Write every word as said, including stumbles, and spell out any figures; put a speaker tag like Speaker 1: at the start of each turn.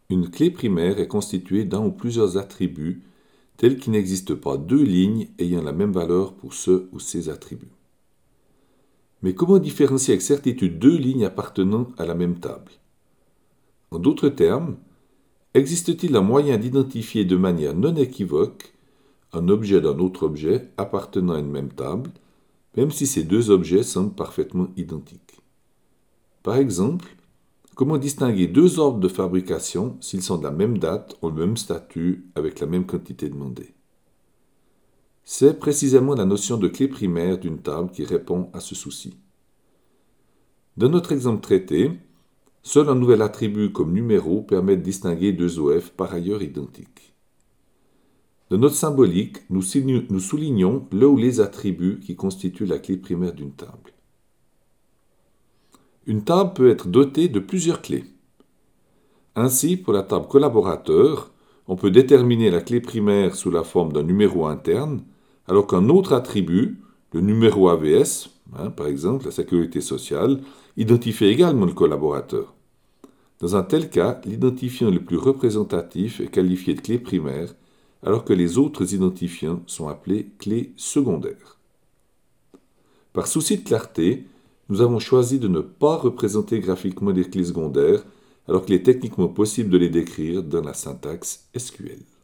Speaker 1: Une clé primaire est constituée d'un ou plusieurs attributs tels qu'il n'existe pas deux lignes ayant la même valeur pour ce ou ces attributs. Mais comment différencier avec certitude deux lignes appartenant à la même table? En d'autres termes, existe-t-il un moyen d'identifier de manière non équivoque un objet d'un autre objet appartenant à une même table, même si ces deux objets semblent parfaitement identiques? Par exemple, comment distinguer deux ordres de fabrication s'ils sont de la même date, ont le même statut, avec la même quantité demandée? C'est précisément la notion de clé primaire d'une table qui répond à ce souci. Dans notre exemple traité, seul un nouvel attribut comme numéro permet de distinguer deux O F par ailleurs identiques. Dans notre symbolique, nous soulignons le ou les attributs qui constituent la clé primaire d'une table. Une table peut être dotée de plusieurs clés. Ainsi, pour la table collaborateur, on peut déterminer la clé primaire sous la forme d'un numéro interne, alors qu'un autre attribut, le numéro A V S, hein, par exemple la sécurité sociale, identifie également le collaborateur. Dans un tel cas, l'identifiant le plus représentatif est qualifié de clé primaire, alors que les autres identifiants sont appelés clés secondaires. Par souci de clarté, nous avons choisi de ne pas représenter graphiquement les clés secondaires, alors qu'il est techniquement possible de les décrire dans la syntaxe S Q L.